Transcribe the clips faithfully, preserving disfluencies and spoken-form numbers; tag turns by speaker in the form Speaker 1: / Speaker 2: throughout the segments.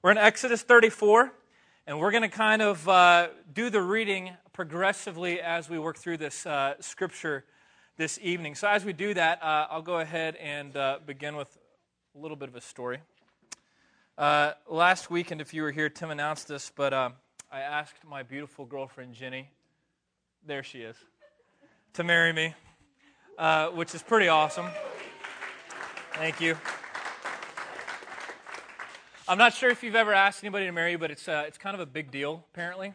Speaker 1: We're in Exodus thirty-four, and we're going to kind of uh, do the reading progressively as we work through this uh, scripture this evening. So as we do that, uh, I'll go ahead and uh, begin with a little bit of a story. Uh, last weekend, if you were here, Tim announced this, but uh, I asked my beautiful girlfriend, Jenny, there she is, to marry me, uh, which is pretty awesome. Thank you. I'm not sure if you've ever asked anybody to marry you, but it's uh, it's kind of a big deal, apparently.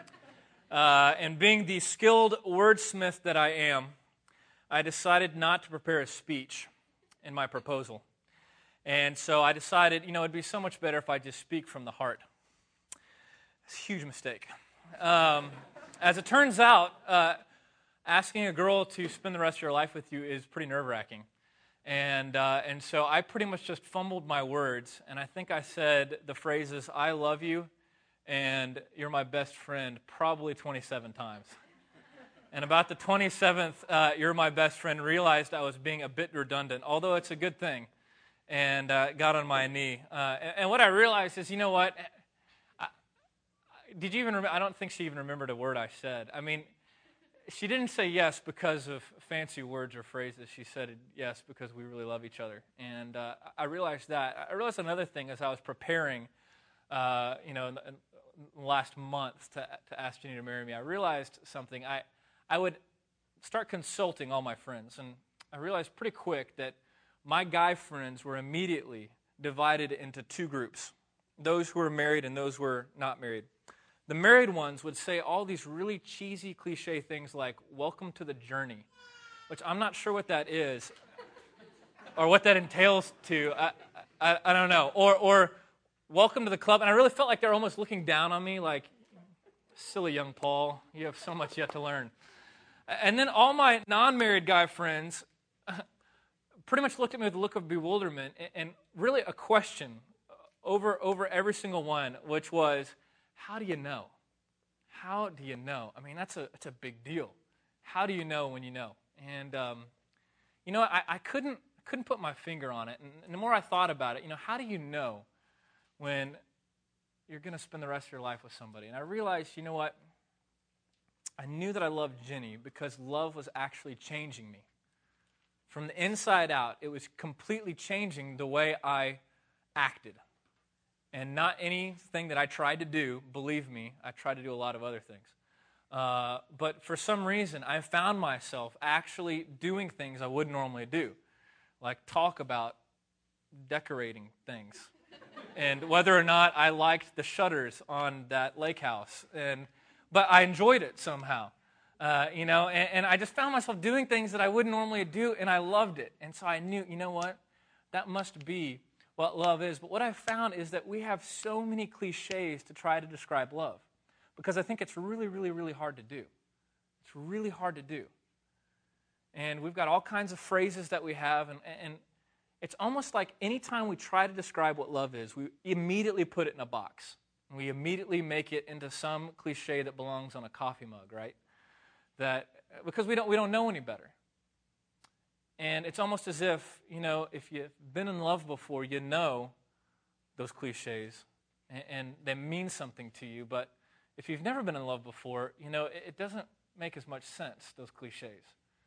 Speaker 1: Uh, and being the skilled wordsmith that I am, I decided not to prepare a speech in my proposal. And so I decided, you know, it'd be so much better if I just speak from the heart. It's a huge mistake. Um, as it turns out, uh, asking a girl to spend the rest of your life with you is pretty nerve-wracking. And uh, and so I pretty much just fumbled my words, and I think I said the phrases, I love you, and you're my best friend, probably twenty-seven times. And about the twenty-seventh, uh, you're my best friend, realized I was being a bit redundant, although it's a good thing, and uh, got on my knee. Uh, and, and what I realized is, you know what, I, did you even remember, I don't think she even remembered a word I said. I mean, she didn't say yes because of fancy words or phrases. She said yes because we really love each other. And uh, I realized that. I realized another thing as I was preparing, uh, you know, in the, in the last month to, to ask Jenny to marry me. I realized something. I, I would start consulting all my friends. And I realized pretty quick that my guy friends were immediately divided into two groups. Those who were married and those who were not married. The married ones would say all these really cheesy, cliche things like, welcome to the journey, which I'm not sure what that is or what that entails to. I, I, I don't know. Or, or welcome to the club. And I really felt like they're almost looking down on me like, silly young Paul, you have so much yet to learn. And then all my non-married guy friends pretty much looked at me with a look of bewilderment and really a question over, over every single one, which was, how do you know? How do you know? I mean, that's a that's a big deal. How do you know when you know? And um, you know, I, I couldn't couldn't put my finger on it. And, and the more I thought about it, you know, how do you know when you're going to spend the rest of your life with somebody? And I realized, you know what? I knew that I loved Jenny because love was actually changing me from the inside out. It was completely changing the way I acted. And not anything that I tried to do, believe me, I tried to do a lot of other things. Uh, but for some reason, I found myself actually doing things I wouldn't normally do, like talk about decorating things, and whether or not I liked the shutters on that lake house. And but I enjoyed it somehow, uh, you know. And, and I just found myself doing things that I wouldn't normally do, and I loved it. And so I knew, you know what, that must be what love is. But what I've found is that we have so many cliches to try to describe love because I think it's really, really, really hard to do. It's really hard to do. And we've got all kinds of phrases that we have, and, and it's almost like anytime we try to describe what love is, we immediately put it in a box. And we immediately make it into some cliche that belongs on a coffee mug, right? That because we don't we don't know any better. And it's almost as if, you know, if you've been in love before, you know those cliches, and, and they mean something to you. But if you've never been in love before, you know, it, it doesn't make as much sense, those cliches.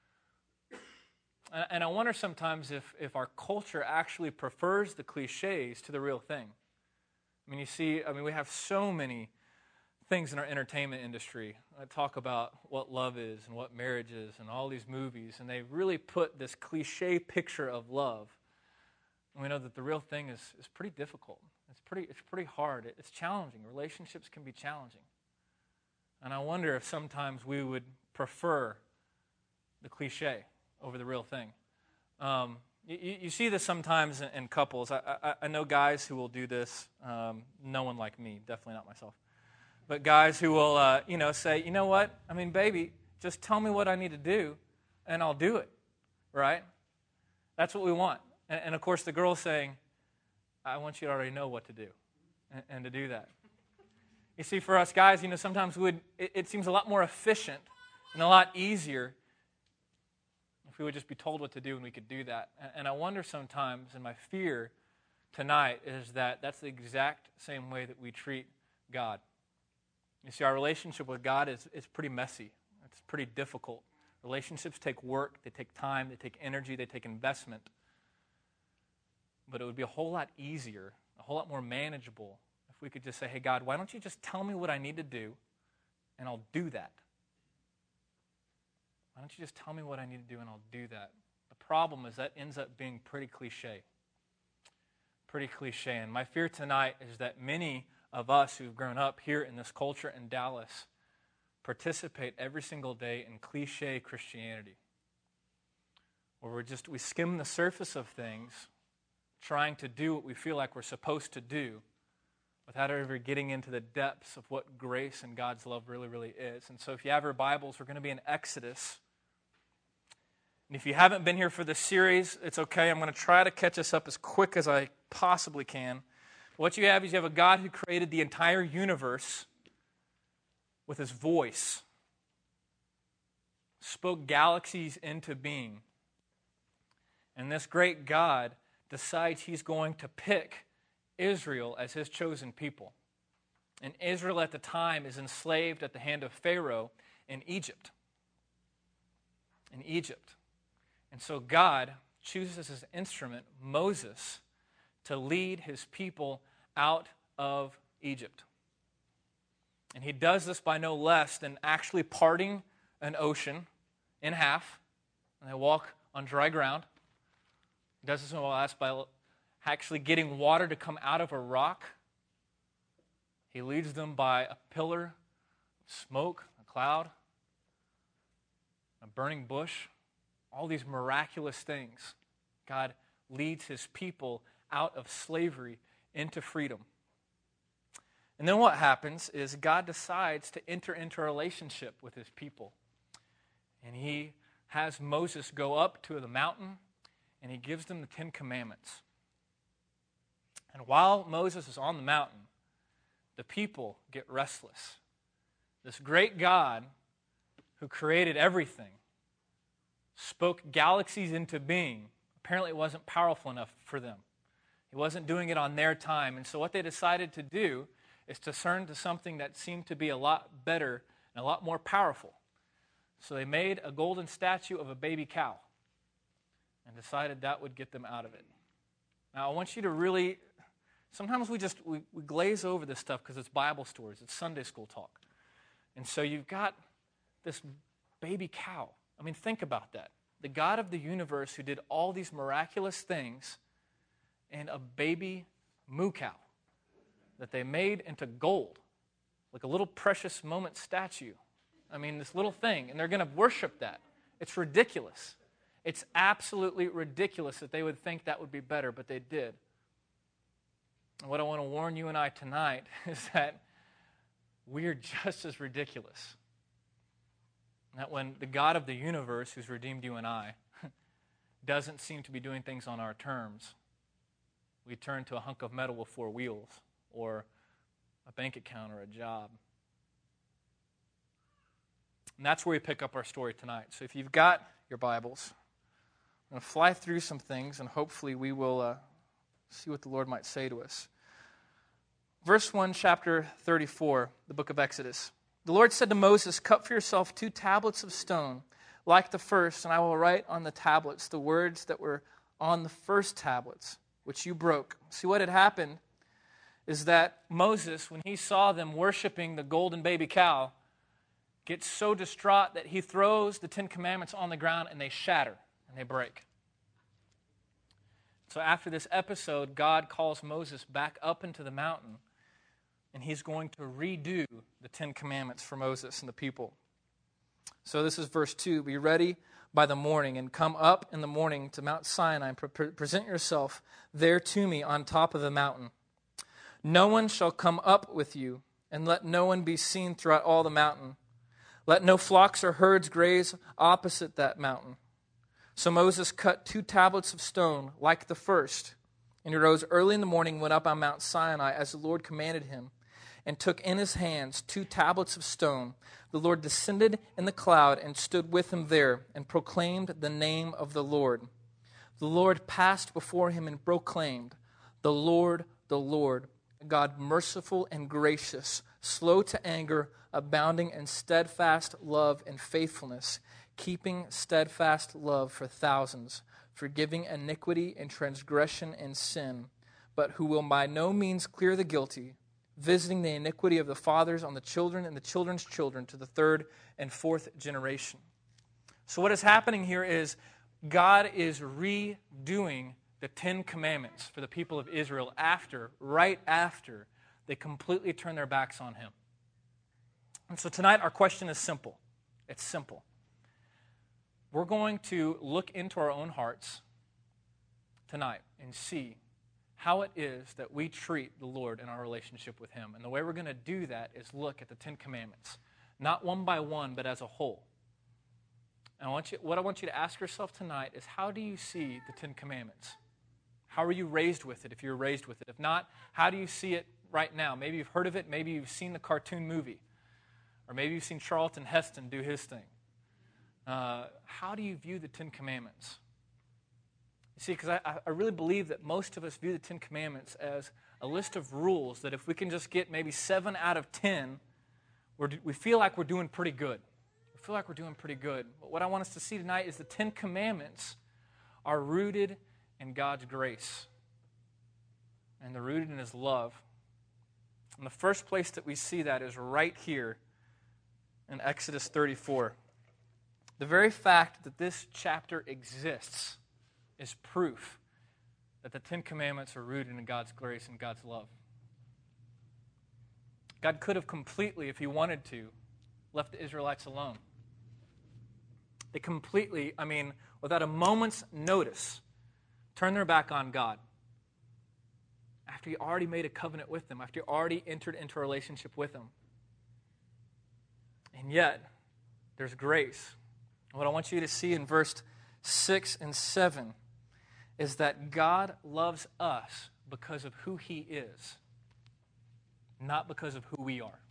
Speaker 1: And, and I wonder sometimes if, if our culture actually prefers the cliches to the real thing. I mean, you see, I mean, we have so many things in our entertainment industry that talk about what love is and what marriage is and all these movies, and they really put this cliche picture of love. And we know that the real thing is, is pretty difficult. It's pretty it's pretty hard. It's challenging. Relationships can be challenging. And I wonder if sometimes we would prefer the cliche over the real thing. Um, you, you see this sometimes in, in couples. I, I, I know guys who will do this. Um, no one like me, definitely not myself. But guys who will, uh, you know, say, you know what? I mean, baby, just tell me what I need to do, and I'll do it, right? That's what we want. And, and of course, the girl's saying, I want you to already know what to do, and, and to do that. You see, for us guys, you know, sometimes we'd, it, it seems a lot more efficient and a lot easier if we would just be told what to do and we could do that. And, and I wonder sometimes, in my fear tonight is that that's the exact same way that we treat God. You see, our relationship with God is, is pretty messy. It's pretty difficult. Relationships take work, they take time, they take energy, they take investment. But it would be a whole lot easier, a whole lot more manageable if we could just say, hey, God, why don't you just tell me what I need to do, and I'll do that. Why don't you just tell me what I need to do, and I'll do that. The problem is that ends up being pretty cliche. Pretty cliche. And my fear tonight is that many of us who've grown up here in this culture in Dallas participate every single day in cliche Christianity, where we're just, we skim the surface of things, trying to do what we feel like we're supposed to do without ever getting into the depths of what grace and God's love really, really is. And so if you have your Bibles, we're going to be in Exodus. And if you haven't been here for this series, it's okay. I'm going to try to catch us up as quick as I possibly can. What you have is you have a God who created the entire universe with his voice, spoke galaxies into being. And this great God decides he's going to pick Israel as his chosen people. And Israel at the time is enslaved at the hand of Pharaoh in Egypt. In Egypt. And so God chooses as his instrument Moses to lead his people out of Egypt. And he does this by no less than actually parting an ocean in half. And they walk on dry ground. He does this no less by actually getting water to come out of a rock. He leads them by a pillar of smoke, a cloud, a burning bush. All these miraculous things. God leads his people out of slavery into freedom. And then what happens is God decides to enter into a relationship with his people. And he has Moses go up to the mountain, and he gives them the Ten Commandments. And while Moses is on the mountain, the people get restless. This great God who created everything, spoke galaxies into being, apparently it wasn't powerful enough for them. He wasn't doing it on their time. And so what they decided to do is to turn to something that seemed to be a lot better and a lot more powerful. So they made a golden statue of a baby cow and decided that would get them out of it. Now I want you to really, sometimes we just, we, we glaze over this stuff because it's Bible stories, it's Sunday school talk. And so you've got this baby cow. I mean, think about that. The God of the universe who did all these miraculous things and a baby moo cow that they made into gold, like a little precious moment statue. I mean, this little thing, and they're going to worship that. It's ridiculous. It's absolutely ridiculous that they would think that would be better, but they did. And what I want to warn you and I tonight is that we are just as ridiculous. That when the God of the universe, who's redeemed you and I, doesn't seem to be doing things on our terms, we turn to a hunk of metal with four wheels, or a bank account, or a job. And that's where we pick up our story tonight. So if you've got your Bibles, I'm going to fly through some things, and hopefully we will uh, see what the Lord might say to us. Verse one, chapter thirty-four, the book of Exodus. The Lord said to Moses, "Cut for yourself two tablets of stone, like the first, and I will write on the tablets the words that were on the first tablets, which you broke." See, what had happened is that Moses, when he saw them worshiping the golden baby cow, gets so distraught that he throws the Ten Commandments on the ground and they shatter and they break. So after this episode, God calls Moses back up into the mountain, and he's going to redo the Ten Commandments for Moses and the people. So this is verse two. "Be ready by the morning, and come up in the morning to Mount Sinai, and pre- present yourself there to me on top of the mountain. No one shall come up with you, and let no one be seen throughout all the mountain. Let no flocks or herds graze opposite that mountain." So Moses cut two tablets of stone like the first, and he rose early in the morning and went up on Mount Sinai as the Lord commanded him, and took in his hands two tablets of stone. The Lord descended in the cloud and stood with him there, and proclaimed the name of the Lord. The Lord passed before him and proclaimed, The Lord, the Lord, God merciful and gracious, slow to anger, abounding in steadfast love and faithfulness, keeping steadfast love for thousands, forgiving iniquity and transgression and sin, but who will by no means clear the guilty, visiting the iniquity of the fathers on the children and the children's children to the third and fourth generation. So what is happening here is God is redoing the Ten Commandments for the people of Israel after, right after, they completely turn their backs on Him. And so tonight our question is simple. It's simple. We're going to look into our own hearts tonight and see how it is that we treat the Lord in our relationship with Him. And the way we're going to do that is look at the Ten Commandments, not one by one, but as a whole. And I want you, what I want you to ask yourself tonight is, how do you see the Ten Commandments? How were you raised with it, if you were raised with it? If not, how do you see it right now? Maybe you've heard of it. Maybe you've seen the cartoon movie. Or maybe you've seen Charlton Heston do his thing. Uh, how do you view the Ten Commandments? You see, because I, I really believe that most of us view the Ten Commandments as a list of rules that if we can just get maybe seven out of ten, we're, we feel like we're doing pretty good. We feel like we're doing pretty good. But what I want us to see tonight is the Ten Commandments are rooted in God's grace. And they're rooted in His love. And the first place that we see that is right here in Exodus thirty-four. The very fact that this chapter exists is proof that the Ten Commandments are rooted in God's grace and God's love. God could have completely, if He wanted to, left the Israelites alone. They completely, I mean, without a moment's notice, turned their back on God. After He already made a covenant with them, after He already entered into a relationship with them. And yet, there's grace. What I want you to see in verse six and seven is that God loves us because of who He is, not because of who we are.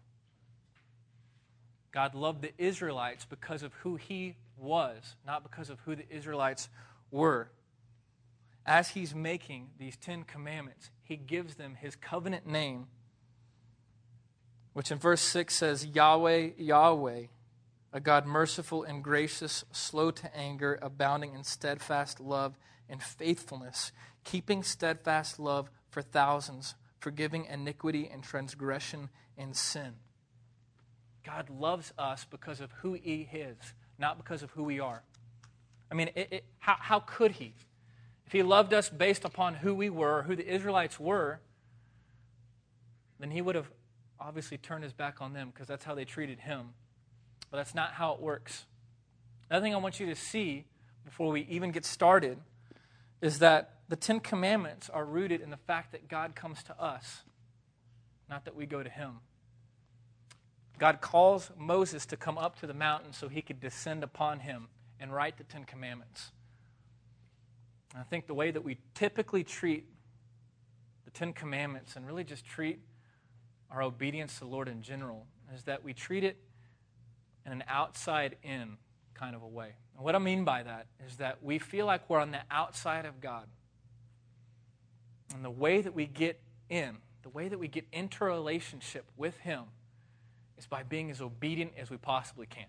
Speaker 1: God loved the Israelites because of who He was, not because of who the Israelites were. As He's making these Ten Commandments, He gives them His covenant name, which in verse six says, Yahweh, Yahweh, a God merciful and gracious, slow to anger, abounding in steadfast love and faithfulness, keeping steadfast love for thousands, forgiving iniquity and transgression and sin. God loves us because of who He is, not because of who we are. I mean, it, it, how, how could He? If He loved us based upon who we were, who the Israelites were, then He would have obviously turned His back on them because that's how they treated Him. But that's not how it works. Another thing I want you to see before we even get started is that the Ten Commandments are rooted in the fact that God comes to us, not that we go to Him. God calls Moses to come up to the mountain so he could descend upon him and write the Ten Commandments. And I think the way that we typically treat the Ten Commandments and really just treat our obedience to the Lord in general is that we treat it in an outside-in kind of a way. And what I mean by that is that we feel like we're on the outside of God. And the way that we get in, the way that we get into a relationship with Him is by being as obedient as we possibly can.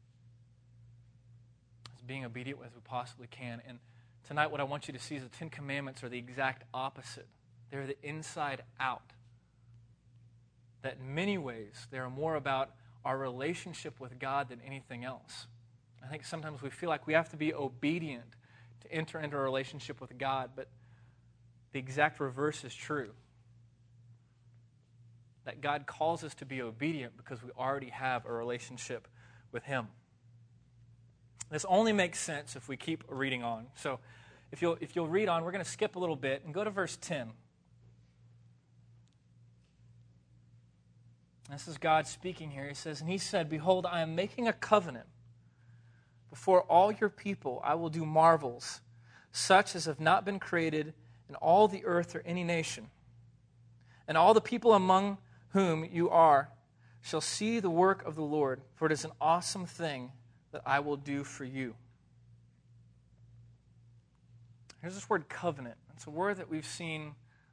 Speaker 1: As being obedient as we possibly can. And tonight what I want you to see is the Ten Commandments are the exact opposite. They're the inside out. That in many ways, they're more about our relationship with God than anything else. I think sometimes we feel like we have to be obedient to enter into a relationship with God, but the exact reverse is true. That God calls us to be obedient because we already have a relationship with Him. This only makes sense if we keep reading on. So if you'll, if you'll read on, we're going to skip a little bit and go to verse ten. This is God speaking here. He says, and He said, behold, I am making a covenant. Before all your people I will do marvels, such as have not been created in all the earth or any nation. And all the people among whom you are shall see the work of the Lord, for it is an awesome thing that I will do for you. Here's this word covenant. It's a word that we've seen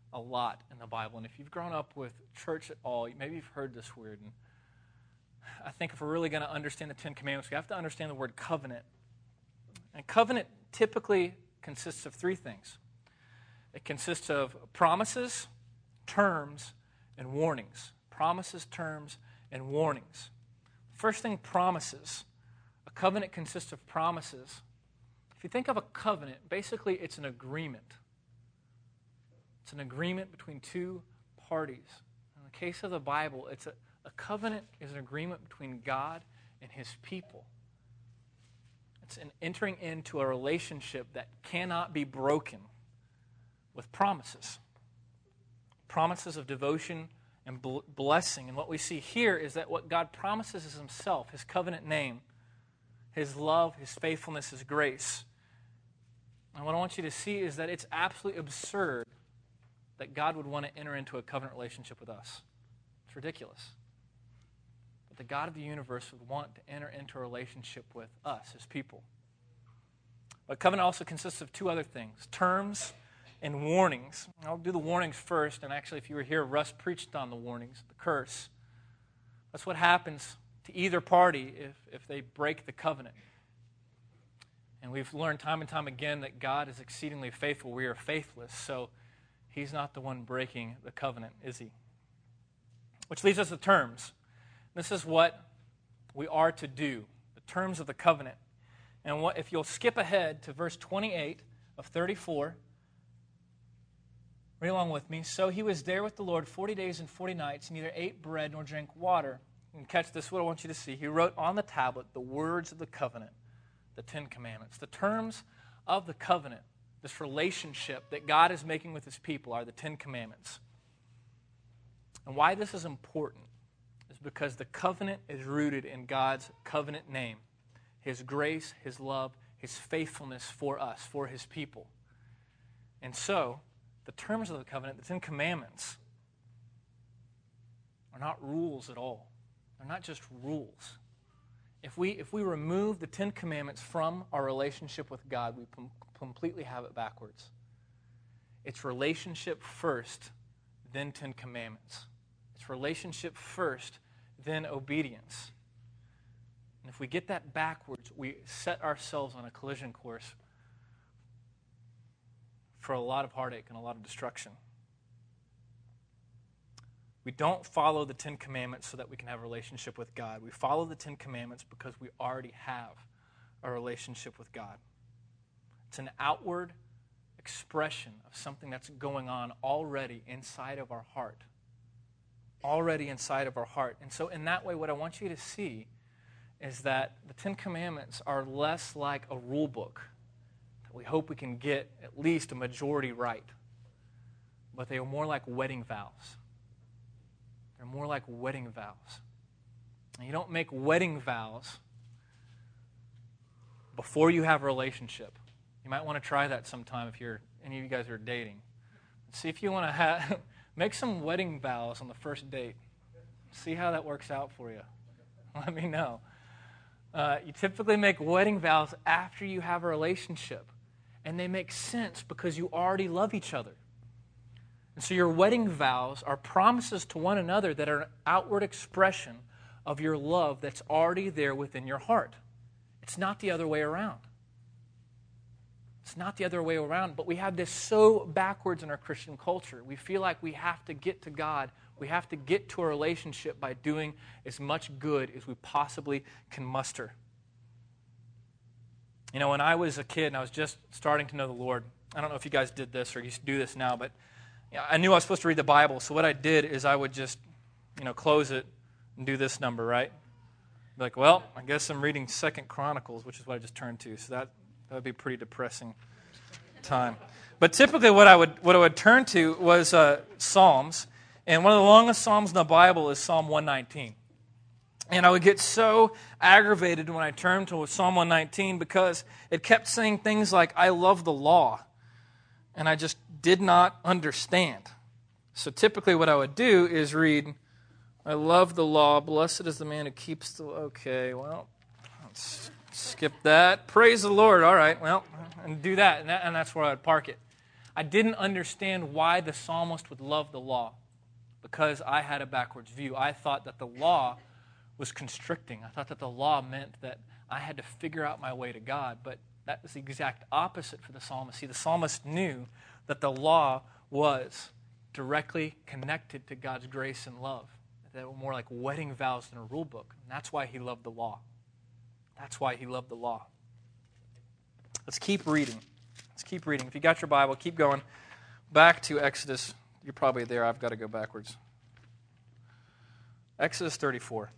Speaker 1: a lot in the Bible. And if you've grown up with church at all, maybe you've heard this word. And I think if we're really going to understand the Ten Commandments, we have to understand the word covenant. And covenant typically consists of three things. It consists of promises, terms, and warnings. Promises, terms, and warnings. First thing, promises. A covenant consists of promises. If you think of a covenant, basically it's an agreement. It's an agreement between two parties. In the case of the Bible, it's a, a covenant is an agreement between God and His people. It's an entering into a relationship that cannot be broken with promises. Promises of devotion and blessing. And what we see here is that what God promises is Himself, His covenant name, His love, His faithfulness, His grace. And what I want you to see is that it's absolutely absurd that God would want to enter into a covenant relationship with us. It's ridiculous. But the God of the universe would want to enter into a relationship with us, His people. But covenant also consists of two other things, terms and warnings. I'll do the warnings first, and actually if you were here, Russ preached on the warnings, the curse. That's what happens to either party if, if they break the covenant. And we've learned time and time again that God is exceedingly faithful. We are faithless, so He's not the one breaking the covenant, is He? Which leads us to terms. This is what we are to do, the terms of the covenant. And what, if you'll skip ahead to verse twenty-eight of thirty-four, read along with me. So he was there with the Lord forty days and forty nights, and neither ate bread nor drank water. And catch this, what I want you to see. He wrote on the tablet the words of the covenant, the Ten Commandments. The terms of the covenant, this relationship that God is making with His people, are the Ten Commandments. And why this is important is because the covenant is rooted in God's covenant name, His grace, His love, His faithfulness for us, for His people. And so, the terms of the covenant, the Ten Commandments, are not rules at all. They're not just rules. If we, if we remove the Ten Commandments from our relationship with God, we com- completely have it backwards. It's relationship first, then Ten Commandments. It's relationship first, then obedience. And if we get that backwards, we set ourselves on a collision course for a lot of heartache and a lot of destruction. We don't follow the Ten Commandments so that we can have a relationship with God. We follow the Ten Commandments because we already have a relationship with God. It's an outward expression of something that's going on already inside of our heart. Already inside of our heart. And so in that way, what I want you to see is that the Ten Commandments are less like a rule book that we hope we can get at least a majority right. But they are more like wedding vows. They're more like wedding vows. And you don't make wedding vows before you have a relationship. You might want to try that sometime if you're any of you guys are dating. See if you want to have make some wedding vows on the first date. See how that works out for you. Let me know. Uh, you typically make wedding vows after you have a relationship. And they make sense because you already love each other. And so your wedding vows are promises to one another that are an outward expression of your love that's already there within your heart. It's not the other way around. It's not the other way around, but we have this so backwards in our Christian culture. We feel like we have to get to God, we have to get to a relationship by doing as much good as we possibly can muster. You know, when I was a kid and I was just starting to know the Lord, I don't know if you guys did this or you do this now, but you know, I knew I was supposed to read the Bible, so what I did is I would just, you know, close it and do this number, right? Be like, well, I guess I'm reading Second Chronicles, which is what I just turned to, so that that would be a pretty depressing time. But typically what I would what I would turn to was uh, Psalms, and one of the longest Psalms in the Bible is Psalm one nineteen. And I would get so aggravated when I turned to Psalm one nineteen because it kept saying things like, I love the law. And I just did not understand. So typically what I would do is read, I love the law, blessed is the man who keeps the... Okay, well, let's skip that. Praise the Lord, all right, well, and do that. And, that, and that's where I would park it. I didn't understand why the psalmist would love the law, because I had a backwards view. I thought that the law was constricting. I thought that the law meant that I had to figure out my way to God, but that was the exact opposite for the psalmist. See, the psalmist knew that the law was directly connected to God's grace and love. They were more like wedding vows than a rule book. And that's why he loved the law. That's why he loved the law. Let's keep reading. Let's keep reading. If you got your Bible, keep going. Back to Exodus. You're probably there. I've got to go backwards. Exodus thirty-four.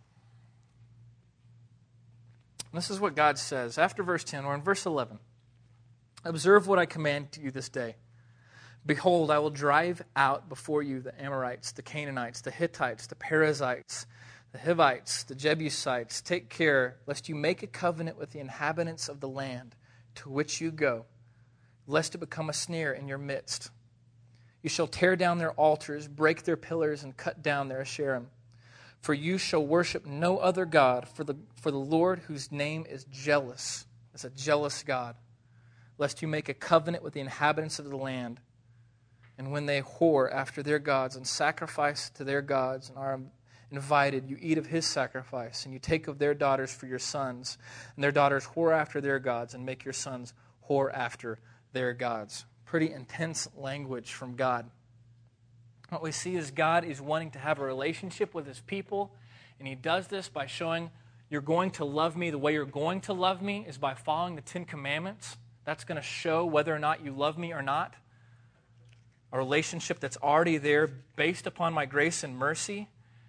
Speaker 1: This is what God says. After verse ten, we're in verse eleven. Observe what I command to you this day. Behold, I will drive out before you the Amorites, the Canaanites, the Hittites, the Perizzites, the Hivites, the Jebusites. Take care lest you make a covenant with the inhabitants of the land to which you go, lest it become a snare in your midst. You shall tear down their altars, break their pillars, and cut down their Asherim. For you shall worship no other God, for the, for the Lord whose name is jealous, is a jealous God, lest you make a covenant with the inhabitants of the land. And when they whore after their gods and sacrifice to their gods and are invited, you eat of his sacrifice, and you take of their daughters for your sons, and their daughters whore after their gods, and make your sons whore after their gods. Pretty intense language from God. What we see is God is wanting to have a relationship with his people, and he does this by showing, you're going to love me. The way you're going to love me is by following the Ten Commandments. That's going to show whether or not you love me or not. A relationship that's already there based upon my grace and mercy.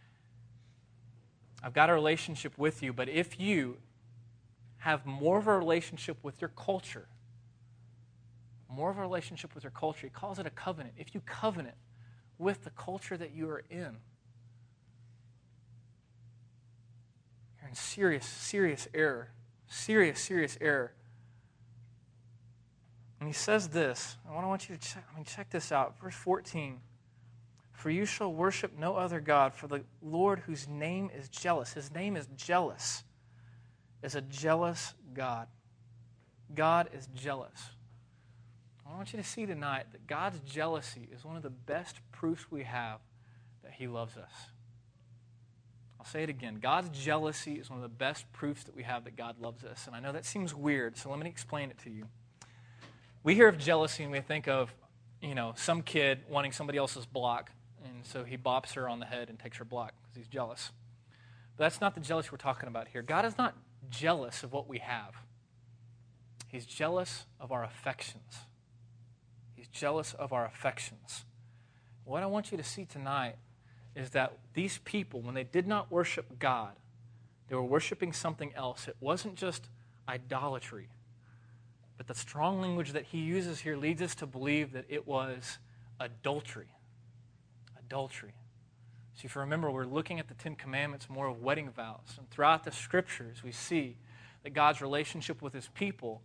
Speaker 1: I've got a relationship with you, but if you have more of a relationship with your culture, more of a relationship with your culture, he calls it a covenant. If you covenant with the culture that you are in, you're in serious, serious error. Serious, serious error. And he says this. I want you to check, I mean, check this out. Verse fourteen. For you shall worship no other God, for the Lord whose name is jealous. His name is jealous. Is a jealous God. God is jealous. I want you to see tonight that God's jealousy is one of the best proofs we have that he loves us. I'll say it again. God's jealousy is one of the best proofs that we have that God loves us. And I know that seems weird, so let me explain it to you. We hear of jealousy and we think of, you know, some kid wanting somebody else's block, and so he bops her on the head and takes her block because he's jealous. But that's not the jealousy we're talking about here. God is not jealous of what we have. He's jealous of our affections. He's jealous of our affections. What I want you to see tonight is that these people, when they did not worship God, they were worshiping something else. It wasn't just idolatry. But the strong language that he uses here leads us to believe that it was adultery. Adultery. So if you remember, we're looking at the Ten Commandments more of wedding vows. And throughout the Scriptures, we see that God's relationship with his people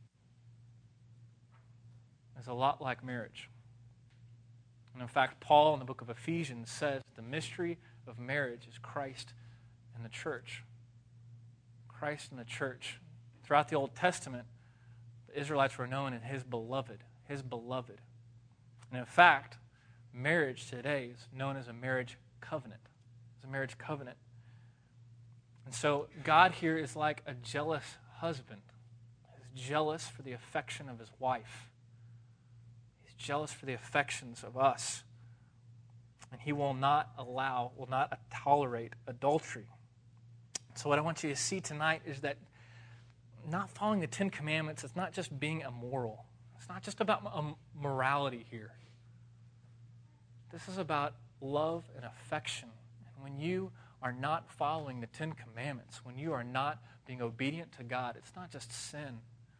Speaker 1: is a lot like marriage. And in fact, Paul in the book of Ephesians says the mystery of marriage is Christ and the church. Christ and the church. Throughout the Old Testament, the Israelites were known as his beloved, his beloved. And in fact, marriage today is known as a marriage covenant. It's a marriage covenant. And so God here is like a jealous husband. He's jealous for the affection of his wife. He's jealous for the affections of us. And he will not allow, will not tolerate adultery. So what I want you to see tonight is that not following the Ten Commandments is not just being immoral. It's not just about morality here. This is about love and affection. And when you are not following the Ten Commandments, when you are not being obedient to God, it's not just sin.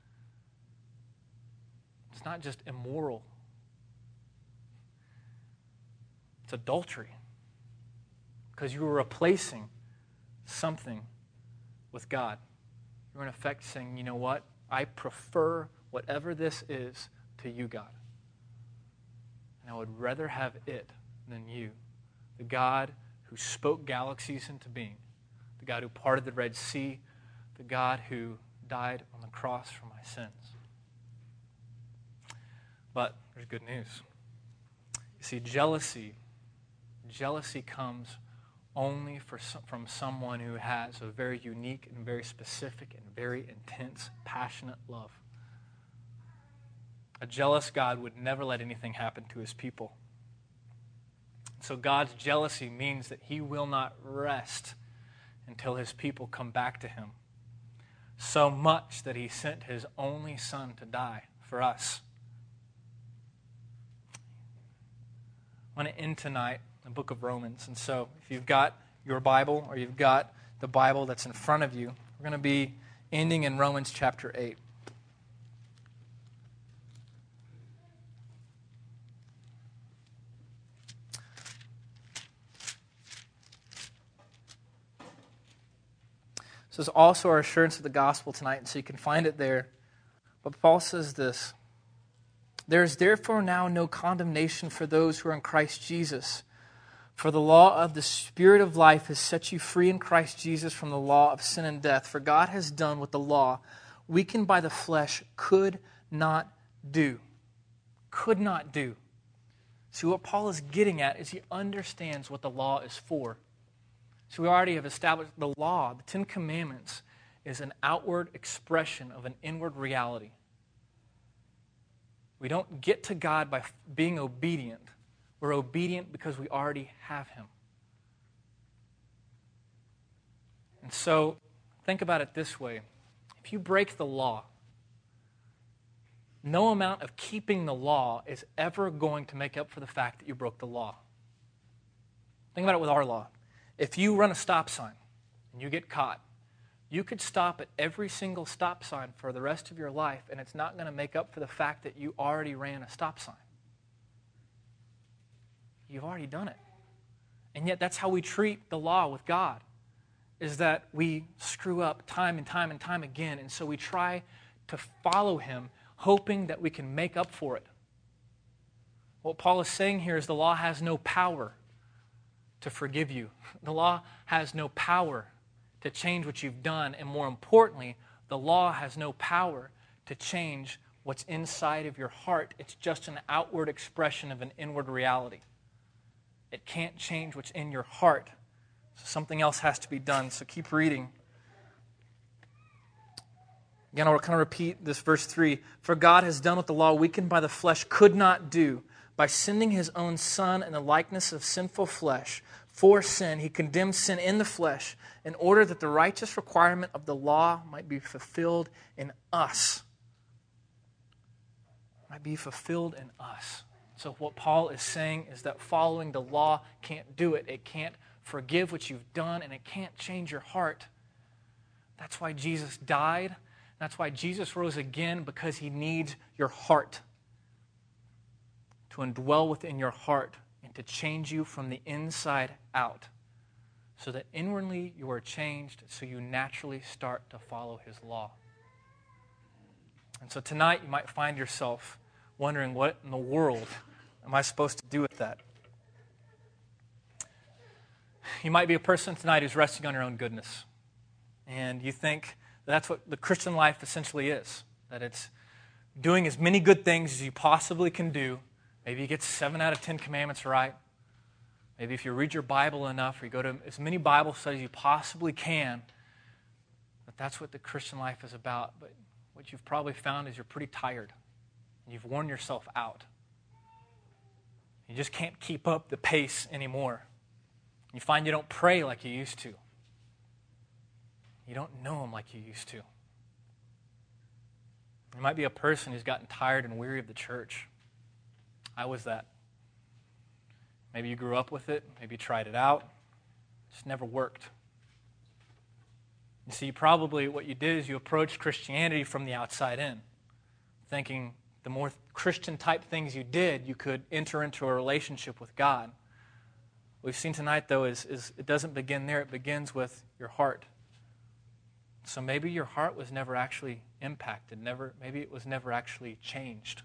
Speaker 1: It's not just immoral. It's adultery. Because you are replacing something with God. You're in effect saying, you know what? I prefer whatever this is to you, God. And I would rather have it than you. The God who spoke galaxies into being. The God who parted the Red Sea. The God who died on the cross for my sins. But there's good news. You see, jealousy, jealousy comes only for some, from someone who has a very unique and very specific and very intense, passionate love. A jealous God would never let anything happen to his people. So God's jealousy means that he will not rest until his people come back to him. So much that he sent his only son to die for us. I want to end tonight in the book of Romans. And so if you've got your Bible or you've got the Bible that's in front of you, we're going to be ending in Romans chapter eight. This is also our assurance of the gospel tonight, and so you can find it there. But Paul says this: "There is therefore now no condemnation for those who are in Christ Jesus. For the law of the Spirit of life has set you free in Christ Jesus from the law of sin and death. For God has done what the law, weakened by the flesh, could not do." Could not do. See, what Paul is getting at is he understands what the law is for. So we already have established the law, the Ten Commandments, is an outward expression of an inward reality. We don't get to God by being obedient. We're obedient because we already have him. And so, think about it this way. If you break the law, no amount of keeping the law is ever going to make up for the fact that you broke the law. Think about it with our law. If you run a stop sign and you get caught, you could stop at every single stop sign for the rest of your life, and it's not going to make up for the fact that you already ran a stop sign. You've already done it. And yet that's how we treat the law with God, is that we screw up time and time and time again, and so we try to follow him, hoping that we can make up for it. What Paul is saying here is the law has no power to forgive you. The law has no power to change what you've done, and more importantly, the law has no power to change what's inside of your heart. It's just an outward expression of an inward reality. It can't change what's in your heart. So something else has to be done. So keep reading. Again, I'll kind of repeat this verse three. "For God has done what the law, weakened by the flesh, could not do. By sending his own Son in the likeness of sinful flesh, for sin, he condemned sin in the flesh, in order that the righteous requirement of the law might be fulfilled in us." Might be fulfilled in us. So what Paul is saying is that following the law can't do it. It can't forgive what you've done, and it can't change your heart. That's why Jesus died. That's why Jesus rose again, because he needs your heart to indwell within your heart and to change you from the inside out, so that inwardly you are changed, so you naturally start to follow his law. And so tonight you might find yourself wondering, what in the world am I supposed to do with that? You might be a person tonight who's resting on your own goodness, and you think that's what the Christian life essentially is, that it's doing as many good things as you possibly can do. Maybe you get seven out of ten commandments right. Maybe if you read your Bible enough, or you go to as many Bible studies as you possibly can, that that's what the Christian life is about. But what you've probably found is you're pretty tired. And you've worn yourself out. You just can't keep up the pace anymore. You find you don't pray like you used to. You don't know him like you used to. You might be a person who's gotten tired and weary of the church. I was that. Maybe you grew up with it. Maybe you tried it out. It just never worked. You see, probably what you did is you approached Christianity from the outside in, thinking the more Christian-type things you did, you could enter into a relationship with God. What we've seen tonight, though, is, is it doesn't begin there. It begins with your heart. So maybe your heart was never actually impacted. Never, maybe it was never actually changed.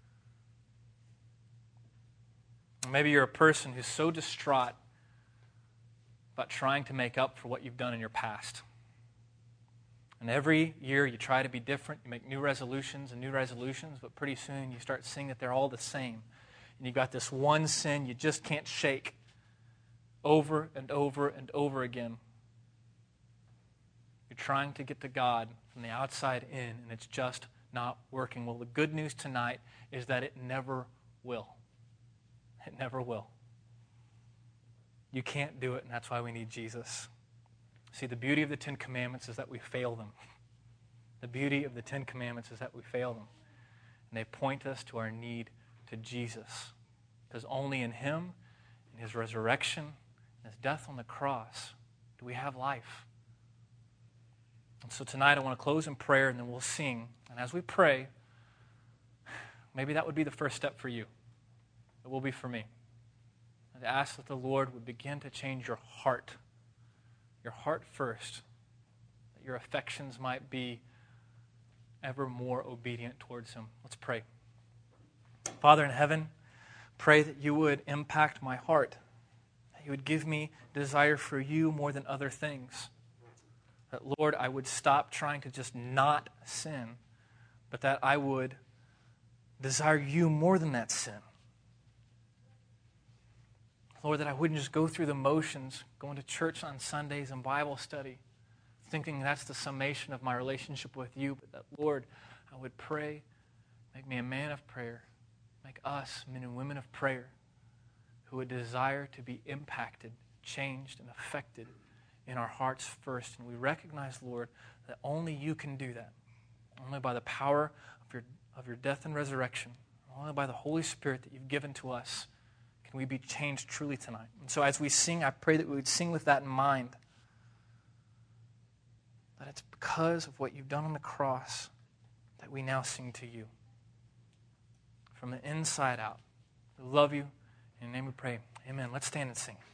Speaker 1: Maybe you're a person who's so distraught about trying to make up for what you've done in your past. And every year you try to be different. You make new resolutions and new resolutions, but pretty soon you start seeing that they're all the same. And you've got this one sin you just can't shake over and over and over again. You're trying to get to God from the outside in, and it's just not working. Well, the good news tonight is that it never will. It never will. You can't do it, and that's why we need Jesus. See, the beauty of the Ten Commandments is that we fail them. The beauty of the Ten Commandments is that we fail them. And they point us to our need to Jesus. Because only in Him, in His resurrection, and His death on the cross, do we have life. And so tonight I want to close in prayer, and then we'll sing. And as we pray, maybe that would be the first step for you. It will be for me. And to ask that the Lord would begin to change your heart. Your heart first. That your affections might be ever more obedient towards Him. Let's pray. Father in heaven, pray that you would impact my heart. That you would give me desire for you more than other things. That, Lord, I would stop trying to just not sin, but that I would desire you more than that sin. Lord, that I wouldn't just go through the motions, going to church on Sundays and Bible study, thinking that's the summation of my relationship with you, but that, Lord, I would pray, make me a man of prayer, make us men and women of prayer who would desire to be impacted, changed, and affected in our hearts first. And we recognize, Lord, that only you can do that. Only by the power of your, of your death and resurrection, only by the Holy Spirit that you've given to us, can we be changed truly tonight. And so as we sing, I pray that we would sing with that in mind. That it's because of what you've done on the cross that we now sing to you. From the inside out. We love you. In your name we pray. Amen. Let's stand and sing.